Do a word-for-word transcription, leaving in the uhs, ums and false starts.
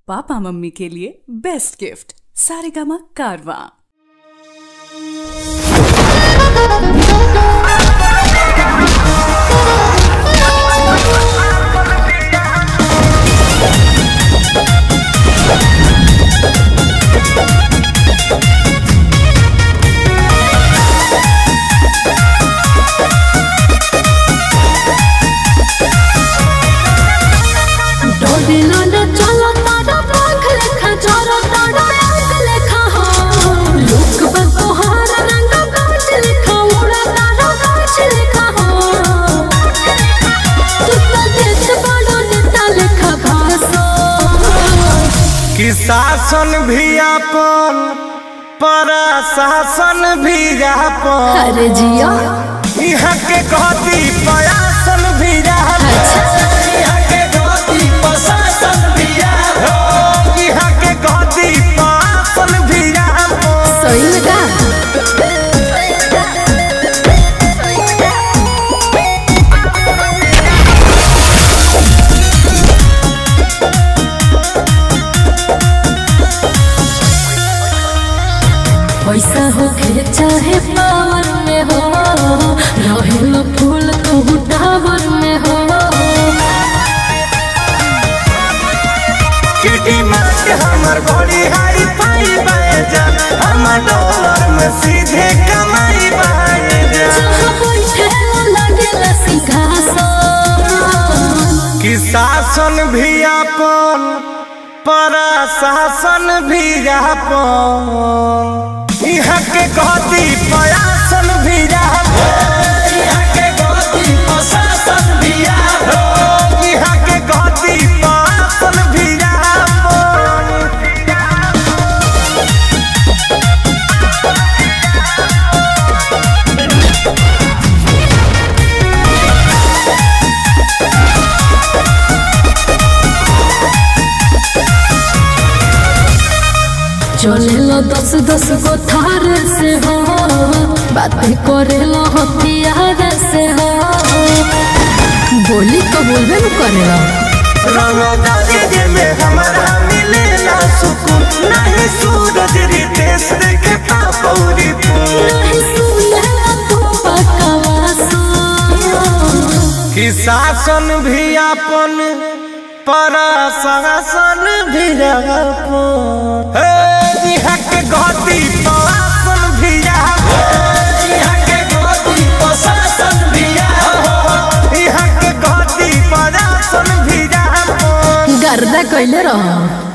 Papa mummy के लिए best gift Saregama कारवा। कि शासन भी आपन प्रशासन भी आपन। अरे जिया यहाँ के गति प्रशासन भी आपन। यहाँ के गति प्रशासन भी आपन। यहाँ के गति प्रशासन भी आपन। सही में का पैसा हो के चाहे पावर में हो, रहेलो फूल तो टावर में हो। किटी मार हमर बॉडी हाई फाई बायजान, हमर डॉलर में सीधे कमाई बायजान। जहाँ बैठे लगेला सिंहासन। कि शासन भी आपन प्रशासन भी आपन। यहाँ के गति प्रशासन भी आपन। यहाँ के गति प्रशासन भी आपन। यहाँ के गति प्रशासन भी आपन। चलेलो दस दस गो थार से हो, बातें करेलो हथियार से हो। बोली तो बोलबे न करेलो। रंगदारी में हमारा मिलेला सुकून, नहीं सूरज रितेश देखे पापौरी फूल। नहीं सुनेला तो बकवास। कि शासन भी आपन प्रशासन भी आपन। यहाँ के गति प्रशासन भी आपन। यहाँ के गति प्रशासन भी आपन। यहाँ के गति प्रशासन भी आपन। गर्दा कइले रहो।